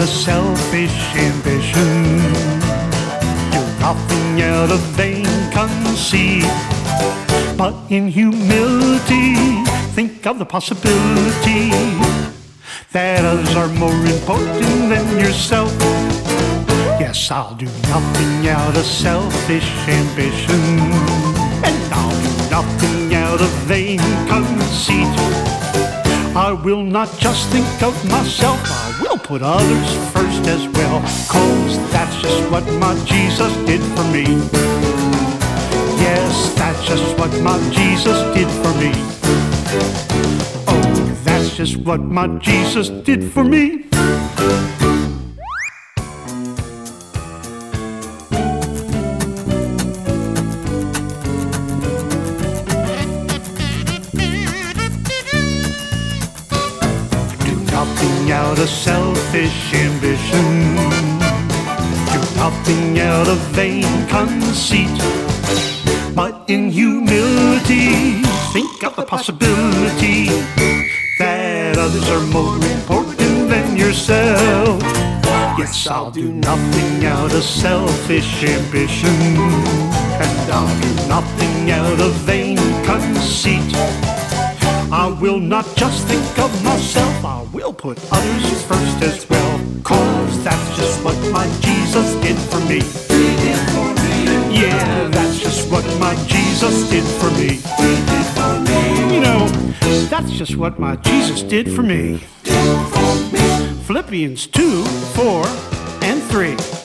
out of selfish ambition. Do nothing out of vain conceit, but in humility think of the possibility that others are more important than yourself. Yes, I'll do nothing out of selfish ambition, and I'll do nothing out of vain conceit. I will not just think of myself, I will put others first as well, 'cause that's just what my Jesus did for me. Yes, that's just what my Jesus did for me. Oh, that's just what my Jesus did for me. Nothing out of selfish ambition, do nothing out of vain conceit, but in humility think of the possibility that others are more important than yourself. Yes, I'll do nothing out of selfish ambition, and I'll do nothing out of vain conceit. I will not just think of myself, I will put others first as well, 'cause that's just what my Jesus did for me. Yeah, that's just what my Jesus did for me. You know, that's just what my Jesus did for me. Philippians 2, 4, and 3.